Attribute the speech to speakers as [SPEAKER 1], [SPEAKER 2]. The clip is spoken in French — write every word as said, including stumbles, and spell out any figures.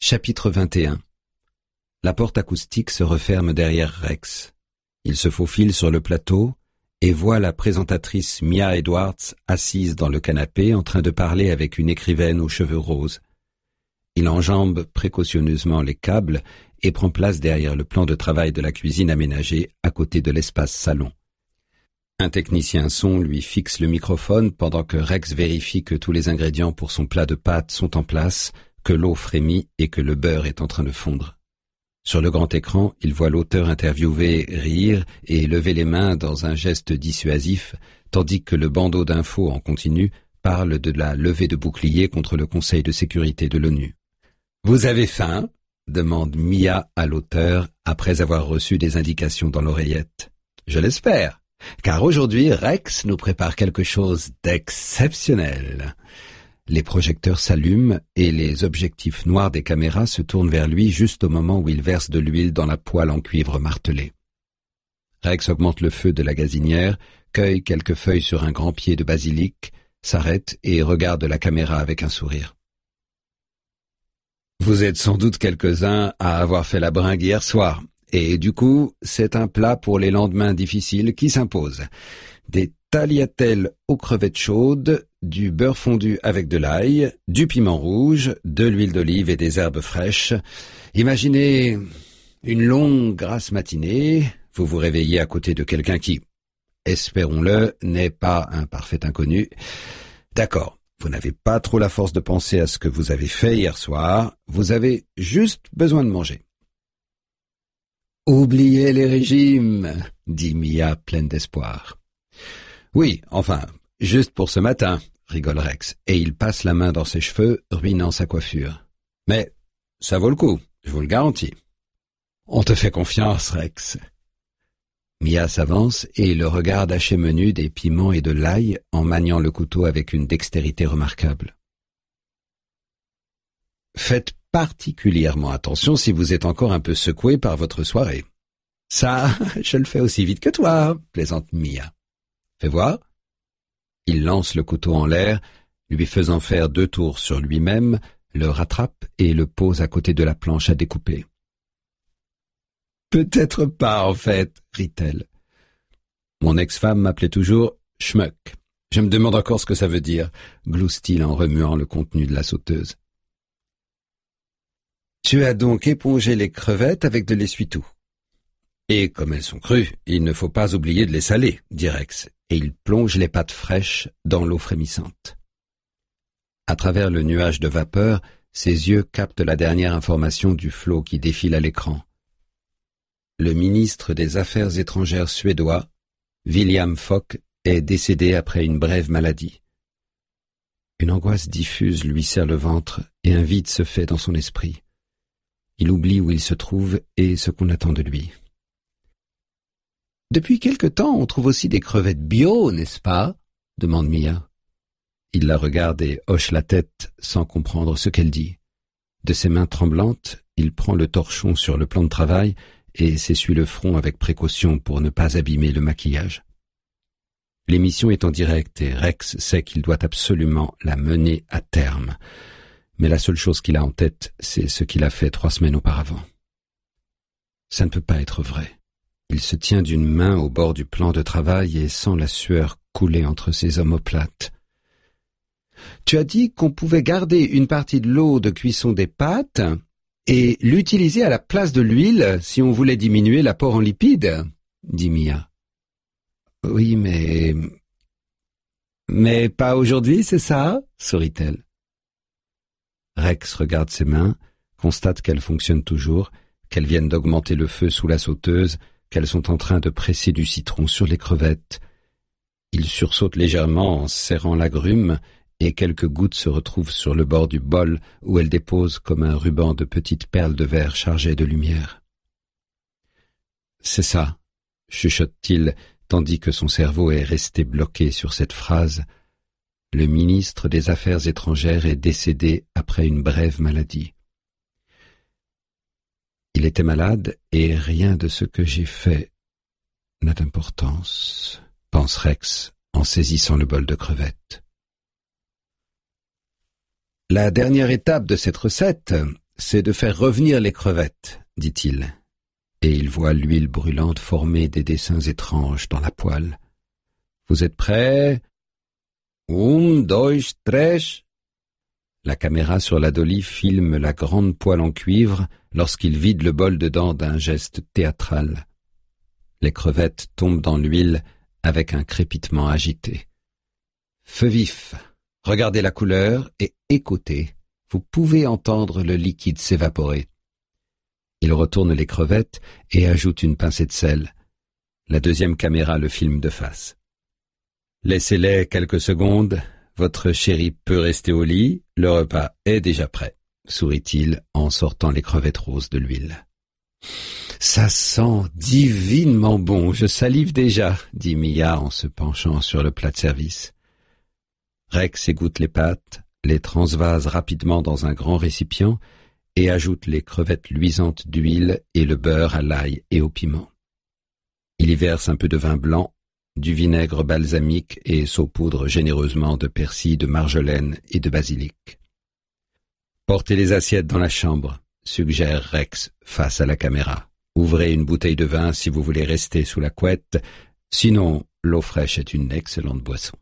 [SPEAKER 1] Chapitre vingt et un. La porte acoustique se referme derrière Rex. Il se faufile sur le plateau et voit la présentatrice Mia Edwards assise dans le canapé en train de parler avec une écrivaine aux cheveux roses. Il enjambe précautionneusement les câbles et prend place derrière le plan de travail de la cuisine aménagée à côté de l'espace salon. Un technicien son lui fixe le microphone pendant que Rex vérifie que tous les ingrédients pour son plat de pâtes sont en place, que l'eau frémit et que le beurre est en train de fondre. Sur le grand écran, il voit l'auteur interviewé rire et lever les mains dans un geste dissuasif, tandis que le bandeau d'infos en continu parle de la levée de bouclier contre le Conseil de sécurité de l'ONU. « Vous avez faim ?» demande Mia à l'auteur après avoir reçu des indications dans l'oreillette. « Je l'espère, car aujourd'hui Rex nous prépare quelque chose d'exceptionnel. » Les projecteurs s'allument et les objectifs noirs des caméras se tournent vers lui juste au moment où il verse de l'huile dans la poêle en cuivre martelée. Rex augmente le feu de la gazinière, cueille quelques feuilles sur un grand pied de basilic, s'arrête et regarde la caméra avec un sourire. « Vous êtes sans doute quelques-uns à avoir fait la bringue hier soir, et du coup, c'est un plat pour les lendemains difficiles qui s'impose. Des tagliatelles aux crevettes chaudes, du beurre fondu avec de l'ail, du piment rouge, de l'huile d'olive et des herbes fraîches. Imaginez une longue grasse matinée, vous vous réveillez à côté de quelqu'un qui, espérons-le, n'est pas un parfait inconnu. D'accord, vous n'avez pas trop la force de penser à ce que vous avez fait hier soir, vous avez juste besoin de manger. « Oubliez les régimes, » dit Mia pleine d'espoir. « Oui, enfin, juste pour ce matin, » rigole Rex, et il passe la main dans ses cheveux, ruinant sa coiffure. « Mais ça vaut le coup, je vous le garantis. »« On te fait confiance, Rex. » Mia s'avance et le regarde hacher menu des piments et de l'ail en maniant le couteau avec une dextérité remarquable. « Faites particulièrement attention si vous êtes encore un peu secoué par votre soirée. »« Ça, je le fais aussi vite que toi, » plaisante Mia. « Fais voir. » Il lance le couteau en l'air, lui faisant faire deux tours sur lui-même, le rattrape et le pose à côté de la planche à découper. « Peut-être pas, en fait, » rit-elle. Mon ex-femme m'appelait toujours « schmuck ». Je me demande encore ce que ça veut dire, glousse-t-il en remuant le contenu de la sauteuse. « Tu as donc épongé les crevettes avec de l'essuie-tout. Et comme elles sont crues, il ne faut pas oublier de les saler, dit Rex, et il plonge les pâtes fraîches dans l'eau frémissante. À travers le nuage de vapeur, ses yeux captent la dernière information du flot qui défile à l'écran. Le ministre des Affaires étrangères suédois, William Fogg, est décédé après une brève maladie. Une angoisse diffuse lui serre le ventre et un vide se fait dans son esprit. Il oublie où il se trouve et ce qu'on attend de lui. « Depuis quelque temps, on trouve aussi des crevettes bio, n'est-ce pas ?» demande Mia. Il la regarde et hoche la tête sans comprendre ce qu'elle dit. De ses mains tremblantes, il prend le torchon sur le plan de travail et s'essuie le front avec précaution pour ne pas abîmer le maquillage. L'émission est en direct et Rex sait qu'il doit absolument la mener à terme. Mais la seule chose qu'il a en tête, c'est ce qu'il a fait trois semaines auparavant. Ça ne peut pas être vrai. Il se tient d'une main au bord du plan de travail et sent la sueur couler entre ses omoplates. « Tu as dit qu'on pouvait garder une partie de l'eau de cuisson des pâtes et l'utiliser à la place de l'huile si on voulait diminuer l'apport en lipides, » dit Mia. « Oui, mais... »« Mais pas aujourd'hui, c'est ça ?» sourit-elle. Rex regarde ses mains, constate qu'elles fonctionnent toujours, qu'elles viennent d'augmenter le feu sous la sauteuse, qu'elles sont en train de presser du citron sur les crevettes. Il sursaute légèrement en serrant l'agrume et quelques gouttes se retrouvent sur le bord du bol où elles déposent comme un ruban de petites perles de verre chargées de lumière. « C'est ça », chuchote-t-il, tandis que son cerveau est resté bloqué sur cette phrase. Le ministre des Affaires étrangères est décédé après une brève maladie. Il était malade et rien de ce que j'ai fait n'a d'importance, pense Rex en saisissant le bol de crevettes. La dernière étape de cette recette c'est de faire revenir les crevettes, dit-il, et il voit l'huile brûlante former des dessins étranges dans la poêle. Vous êtes prêts? Um, deux, tres. La caméra sur la dolly filme la grande poêle en cuivre lorsqu'il vide le bol dedans d'un geste théâtral. Les crevettes tombent dans l'huile avec un crépitement agité. Feu vif, regardez la couleur et écoutez, vous pouvez entendre le liquide s'évaporer. Il retourne les crevettes et ajoute une pincée de sel. La deuxième caméra le filme de face. Laissez-les quelques secondes, votre chéri peut rester au lit, le repas est déjà prêt, sourit-il en sortant les crevettes roses de l'huile. Ça sent divinement bon, je salive déjà, dit Mia en se penchant sur le plat de service. Rex égoutte les pâtes, les transvase rapidement dans un grand récipient et ajoute les crevettes luisantes d'huile et le beurre à l'ail et au piment. Il y verse un peu de vin blanc, du vinaigre balsamique et saupoudre généreusement de persil, de marjolaine et de basilic. Portez les assiettes dans la chambre, suggère Rex face à la caméra. Ouvrez une bouteille de vin si vous voulez rester sous la couette, sinon l'eau fraîche est une excellente boisson.